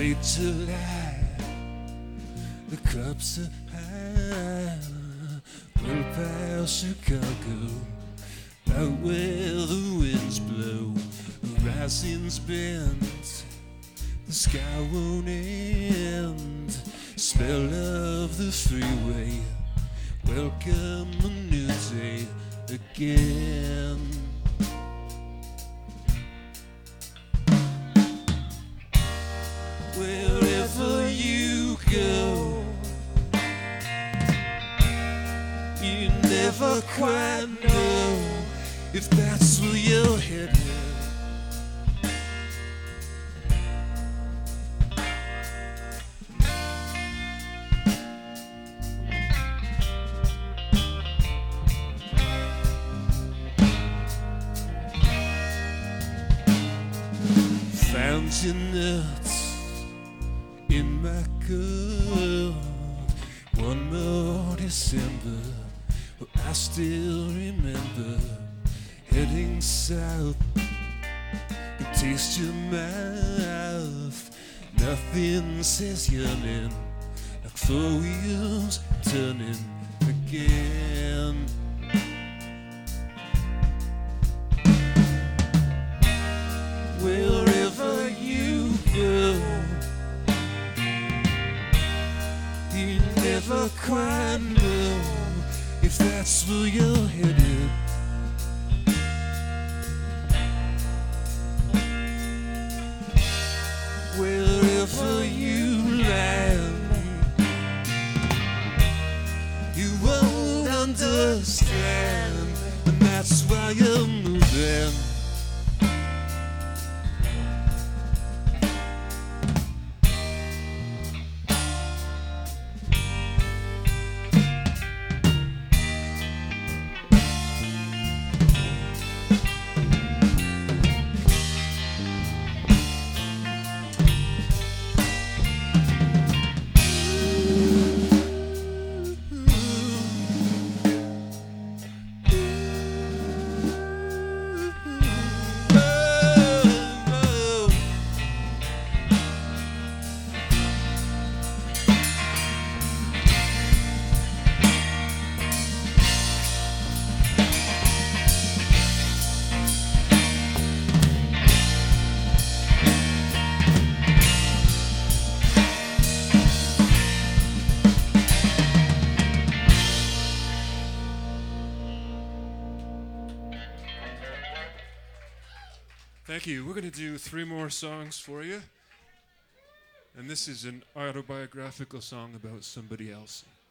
plate to light, the cups are high. We'll pass Chicago, out where the winds blow. The rising's bent, the sky won't end. Smell of the freeway, welcome a new day again. Wherever you go, you never quite know if that's where you're headed. Fountain nuts in my cup. One more December, oh, I still remember heading south. You taste your mouth. Nothing says yearning like 4 wheels turning again. Wherever you go, you never quite know if that's where you're headed. Wherever you land, you won't understand, and that's why you're moving. Thank you. We're going to do 3 more songs for you. And this is an autobiographical song about somebody else.